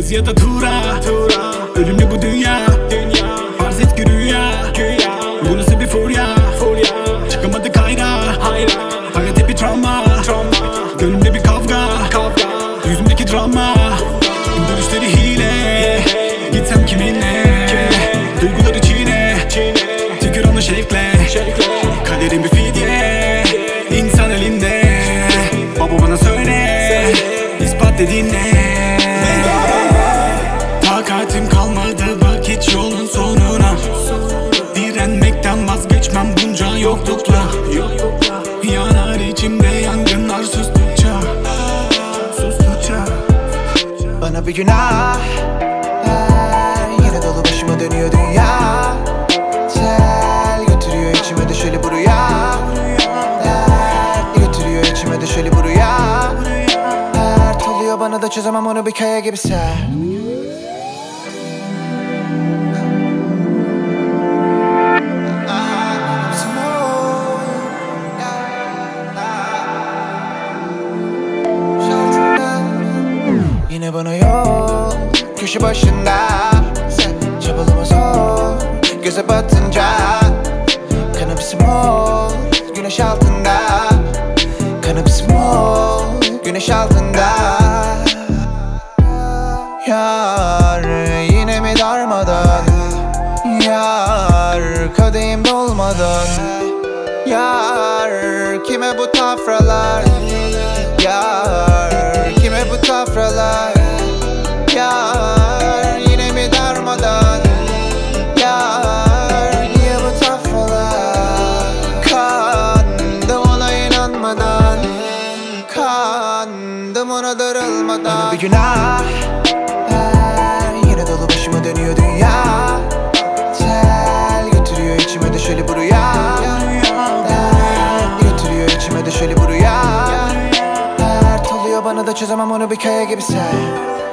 Gez ya da tura. Ölümlü bu dünya. Farz et ki rüya. Bu nasıl bir furya. Çıkamadık hayra. Hayat hep bir travma. Gönlümde bir kavga. Yüzümdeki drama. Görüşleri hile. Gitsem kiminle. Duyguları çiğne. Tükür onu şevkle. Kaderim bir fidye. İnsan elinde. Baba bana söyle. İspat dediğin ne? Takatim kalmadı bak hiç yolun sonuna. Direnmekten vazgeçmem bunca yoklukla. Yanar içimde yangınlar sustukça. Bana bir günah yine dolu başıma dönüyor dünya. Tel götürüyor içime düşeli bu rüya. Dert götürüyor içime düşeli bu rüya. Dert oluyor bana da çözemem onu bir kaya gibi ser. Yine bana yol köşe başında. Sen çabalama zor göze batınca. Kanabis mol güneş altında. Kanabis mol güneş altında. Yar yine mi darmadan. Yar kadehim dolmadan. Yar kime bu tafralar. Yar kime bu tafralar. Yar yine mi darmadan. Yar niye bu tafralar. Kandım ona inanmadan. Kandım ona darılmadan. Bana bir günah yine dolu başıma dönüyor dünya. Tel götürüyor içime düşeli bu rüya. Dert götürüyor içime düşeli bu rüya. Dert oluyor bana da çözemem onu bir kaya gibi ser.